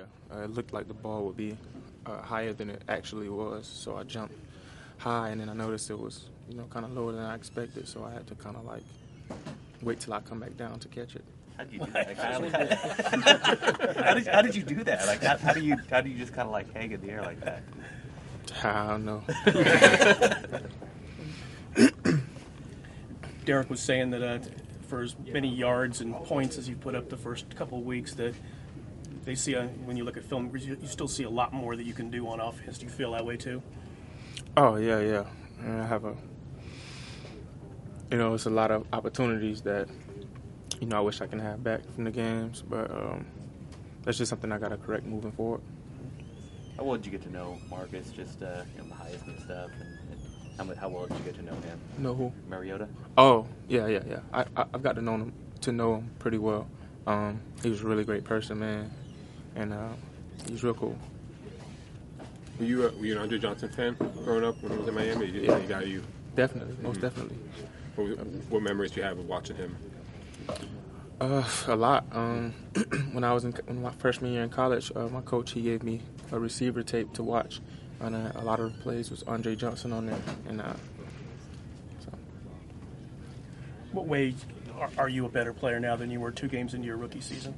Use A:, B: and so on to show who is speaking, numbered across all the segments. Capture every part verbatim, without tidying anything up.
A: Uh, it looked like the ball would be uh, higher than it actually was, so I jumped high, and then I noticed it was, you know, kind of lower than I expected, so I had to kind of like wait till I come back down to catch it.
B: How did you do that? how, did, how did you do that? Like, how, how do you how do you just kind of like hang in the air like that?
A: I don't know.
C: Derek was saying that uh, for as many yards and points as you put up the first couple of weeks, that they see a, when you look at film, you, you still see a lot more that you can do on offense. Do you feel that way too?
A: Oh yeah, yeah. And I have a, you know, it's a lot of opportunities that, you know, I wish I can have back from the games, but um, that's just something I got to correct moving forward.
B: How well did you get to know Marcus? Just uh, you know, the Heisman stuff, and, and how, how well did you get to know him?
A: Know who?
B: Mariota.
A: Oh yeah, yeah, yeah. I, I I've got to know him to know him pretty well. Um, he was a really great person, man, and uh, he was real cool.
D: Were you, uh, were you an Andre Johnson fan growing up when he was in Miami? Did
A: Yeah.
D: he got you?
A: Definitely, most
D: Mm-hmm.
A: definitely.
D: What, was, what memories do you have of watching him?
A: Uh, a lot. Um, when I was in when my freshman year in college, uh, my coach he gave me a receiver tape to watch, and uh, a lot of the plays was Andre Johnson on there. And uh, so.
C: What way are, are you a better player now than you were two games into your rookie season?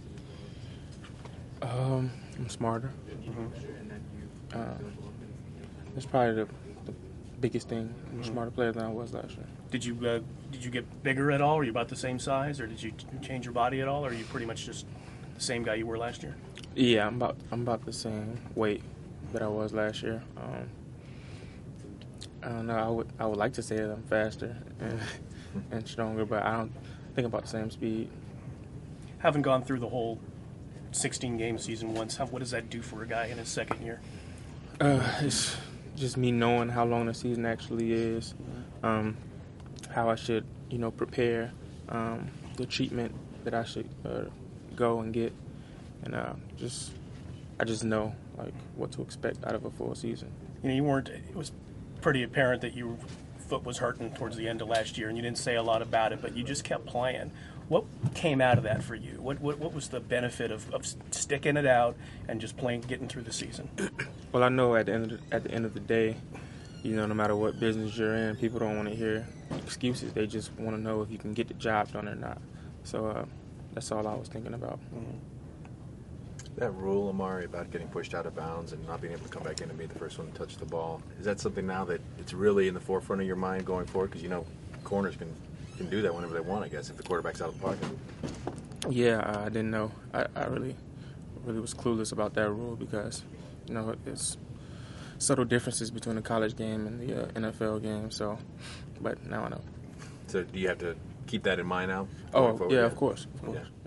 A: Um, I'm smarter.
C: Mm-hmm.
A: Uh, that's probably the, the biggest thing. I'm a smarter player than I was last year.
C: Did you uh, did you get bigger at all? Are you about the same size, or did you change your body at all, or are you pretty much just the same guy you were last year?
A: Yeah, I'm about I'm about the same weight that I was last year. Um, I don't know. I would I would like to say that I'm faster and, and stronger, but I don't think about the same speed.
C: Having gone through the whole sixteen game season once, how, what does that do for a guy in his second year?
A: Uh, it's just me knowing how long the season actually is, um, how I should, you know, prepare, um, the treatment that I should uh, go and get, and uh, just I just know like what to expect out of a full season.
C: You know, you weren't. It was pretty apparent that your foot was hurting towards the end of last year, and you didn't say a lot about it, but you just kept playing. What came out of that for you? What what, what was the benefit of, of sticking it out and just playing, getting through the season?
A: Well, I know at the end of the, at the end of the day, you know, no matter what business you're in, people don't want to hear excuses. They just want to know if you can get the job done or not. So uh, that's all I was thinking about.
C: Mm-hmm.
E: That rule, Amari, about getting pushed out of bounds and not being able to come back in and be the first one to touch the ball, is that something now that it's really in the forefront of your mind going forward? Because, you know, corners can, can do that whenever they want, I guess, if the quarterback's out of the pocket.
A: Yeah, uh, I didn't know. I, I really, really was clueless about that rule because, you know, it's subtle differences between the college game and the uh, N F L game. So, but now I know.
E: So do you have to keep that in mind now?
A: Oh,
E: forward?
A: yeah, of course, of course.
E: Yeah.